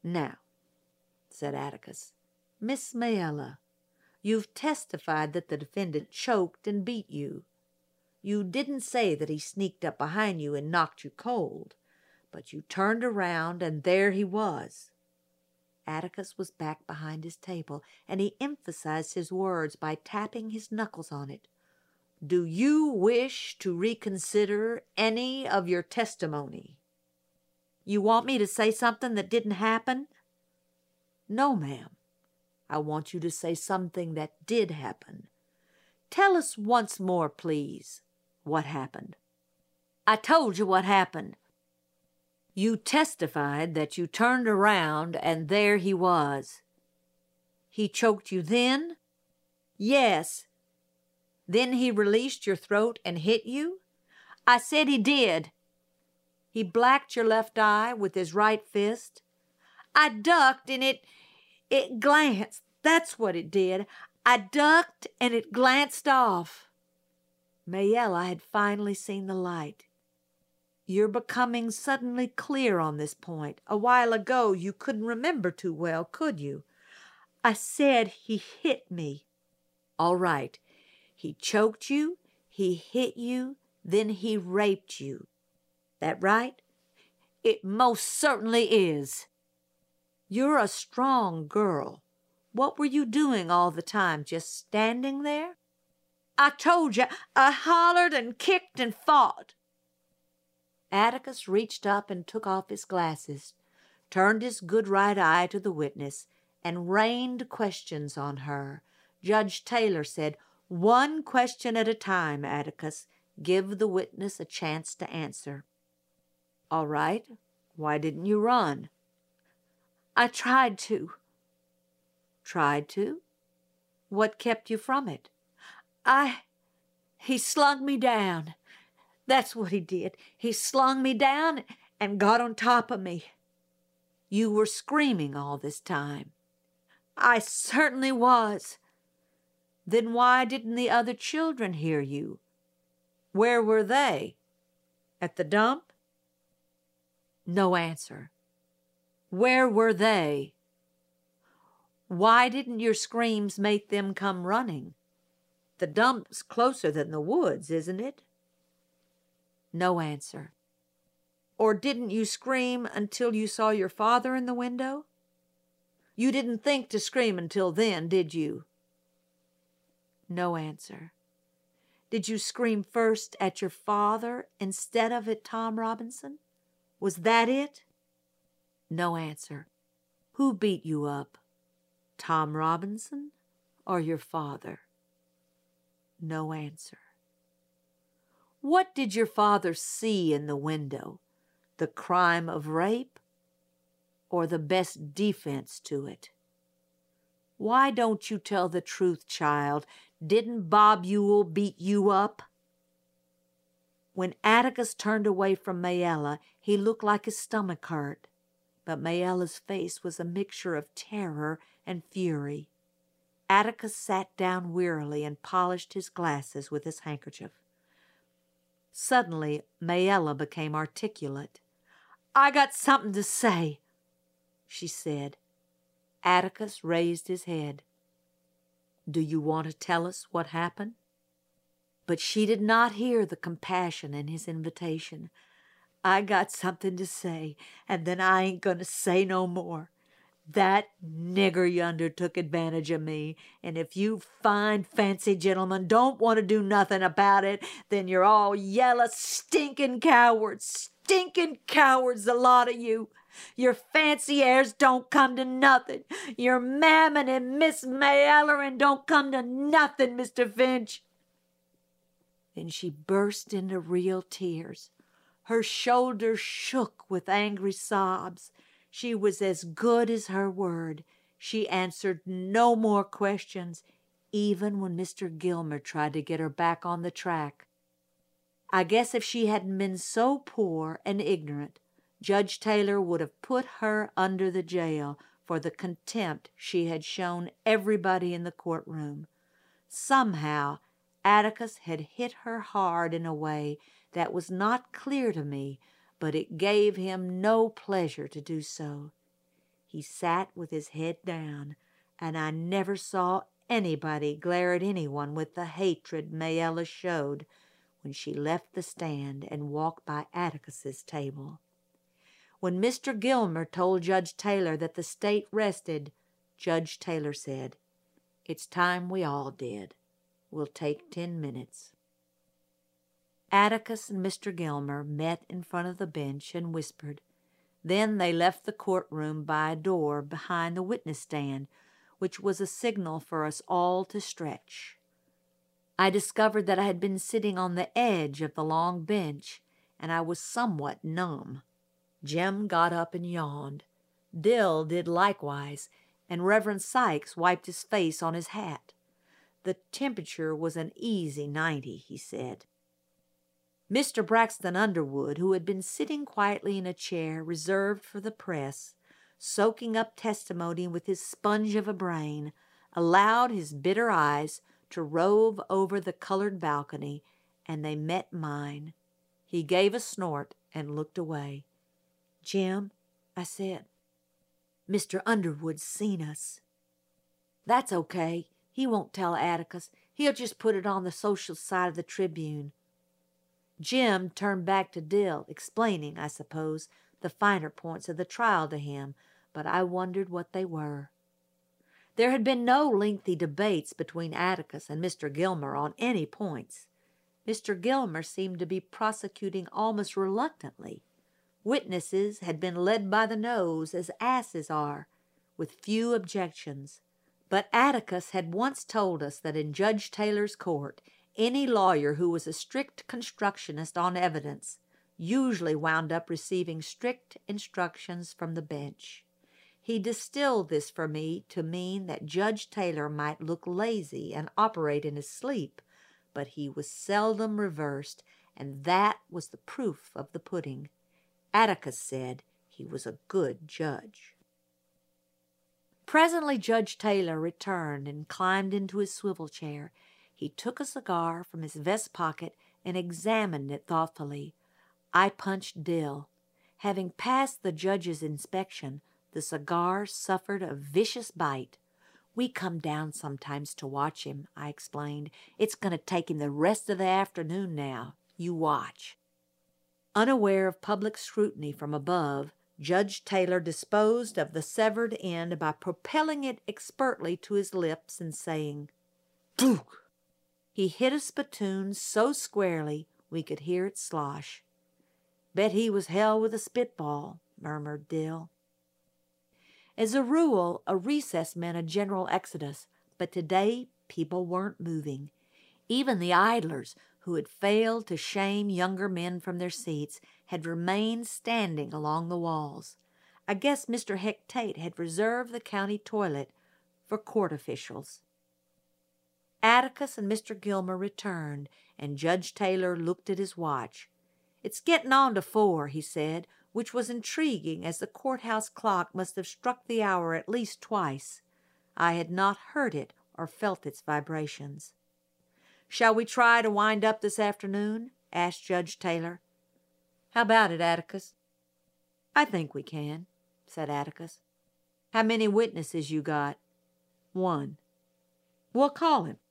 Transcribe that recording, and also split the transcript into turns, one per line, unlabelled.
"Now," said Atticus, "Miss Mayella, you've testified that the defendant choked and beat you. You didn't say that he sneaked up behind you and knocked you cold, but you turned around and there he was." Atticus was back behind his table, and he emphasized his words by tapping his knuckles on it. "Do you wish to reconsider any of your testimony?" "You want me to say something that didn't happen?" "No, ma'am. I want you to say something that did happen. Tell us once more, please, what happened." "I told you what happened." "You testified that you turned around and there he was. He choked you then?" "Yes." "Then he released your throat and hit you?" "I said he did." "He blacked your left eye with his right fist?" "I ducked and it glanced. That's what it did. I ducked and it glanced off." Mayella had finally seen the light. "You're becoming suddenly clear on this point. A while ago you couldn't remember too well, could you?" "I said he hit me." "All right. He choked you, he hit you, then he raped you. That right?" "It most certainly is." "You're a strong girl. What were you doing all the time? Just standing there?" "I told you, I hollered and kicked and fought." Atticus reached up and took off his glasses, turned his good right eye to the witness, and rained questions on her. Judge Taylor said, "One question at a time, Atticus. Give the witness a chance to answer." "All right. Why didn't you run?" "I tried to." "Tried to? What kept you from it?" He slung me down. That's what he did. He slung me down and got on top of me." "You were screaming all this time." "I certainly was." "Then why didn't the other children hear you? Where were they? At the dump?" No answer. "Where were they?" "Why didn't your screams make them come running? The dump's closer than the woods, isn't it?" No answer. "Or didn't you scream until you saw your father in the window? You didn't think to scream until then, did you?" No answer. "Did you scream first at your father instead of at Tom Robinson? Was that it?" No answer. "Who beat you up? Tom Robinson or your father?" No answer. "What did your father see in the window? The crime of rape or the best defense to it? Why don't you tell the truth, child? Didn't Bob Ewell beat you up?" When Atticus turned away from Mayella, he looked like his stomach hurt, but Mayella's face was a mixture of terror and fury. Atticus sat down wearily and polished his glasses with his handkerchief. Suddenly, Mayella became articulate. "I got something to say," she said. Atticus raised his head. "Do you want to tell us what happened?" But she did not hear the compassion in his invitation. "I got something to say, and then I ain't going to say no more. That nigger yonder took advantage of me, and if you fine, fancy gentlemen don't want to do nothing about it, then you're all yellow, stinking cowards, the lot of you. Your fancy airs don't come to nothing. Your Mammon and Miss Mallory don't come to nothing, Mr. Finch." Then she burst into real tears. Her shoulders shook with angry sobs. She was as good as her word. She answered no more questions, even when Mr. Gilmer tried to get her back on the track. I guess if she hadn't been so poor and ignorant, Judge Taylor would have put her under the jail for the contempt she had shown everybody in the courtroom. Somehow, Atticus had hit her hard in a way that was not clear to me, but it gave him no pleasure to do so. He sat with his head down, and I never saw anybody glare at anyone with the hatred Mayella showed when she left the stand and walked by Atticus's table. When Mr. Gilmer told Judge Taylor that the state rested, Judge Taylor said, "It's time we all did. We'll take 10 minutes." Atticus and Mr. Gilmer met in front of the bench and whispered. Then they left the courtroom by a door behind the witness stand, which was a signal for us all to stretch. I discovered that I had been sitting on the edge of the long bench, and I was somewhat numb. Jim got up and yawned. Dill did likewise, and Reverend Sykes wiped his face on his hat. The temperature was an easy 90, he said. Mr. Braxton Underwood, who had been sitting quietly in a chair reserved for the press, soaking up testimony with his sponge of a brain, allowed his bitter eyes to rove over the colored balcony, and they met mine. He gave a snort and looked away. "Jim," I said, "Mr. Underwood's seen us." "That's okay. He won't tell Atticus. He'll just put it on the social side of the Tribune." Jim turned back to Dill, explaining, I suppose, the finer points of the trial to him, but I wondered what they were. There had been no lengthy debates between Atticus and Mr. Gilmer on any points. Mr. Gilmer seemed to be prosecuting almost reluctantly. Witnesses had been led by the nose, as asses are, with few objections. But Atticus had once told us that in Judge Taylor's court, any lawyer who was a strict constructionist on evidence usually wound up receiving strict instructions from the bench. He distilled this for me to mean that Judge Taylor might look lazy and operate in his sleep, but he was seldom reversed, and that was the proof of the pudding. Atticus said he was a good judge. Presently Judge Taylor returned and climbed into his swivel chair. He took a cigar from his vest pocket and examined it thoughtfully. I punched Dill. Having passed the judge's inspection, the cigar suffered a vicious bite. "We come down sometimes to watch him," I explained. "It's going to take him the rest of the afternoon now. You watch." Unaware of public scrutiny from above, Judge Taylor disposed of the severed end by propelling it expertly to his lips and saying, "Pooh!" He hit a spittoon so squarely we could hear it slosh. "Bet he was hell with a spitball," murmured Dill. As a rule, a recess meant a general exodus, but today people weren't moving. Even the idlers, who had failed to shame younger men from their seats, had remained standing along the walls. I guess Mr. Heck Tate had reserved the county toilet for court officials. Atticus and Mr. Gilmer returned, and Judge Taylor looked at his watch. "It's getting on to 4, he said, which was intriguing, as the courthouse clock must have struck the hour at least twice. I had not heard it or felt its vibrations. "Shall we try to wind up this afternoon?" asked Judge Taylor. "How about it, Atticus?" "I think we can," said Atticus. "How many witnesses you got?" "One." "We'll call him."